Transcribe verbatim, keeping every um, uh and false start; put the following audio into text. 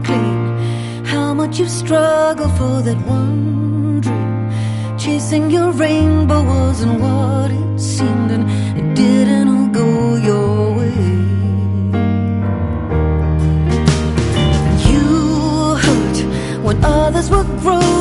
clean. How much you've struggled for that one dream. Chasing your rainbow wasn't what it seemed, and it didn't all go your way. You hurt when others were growing.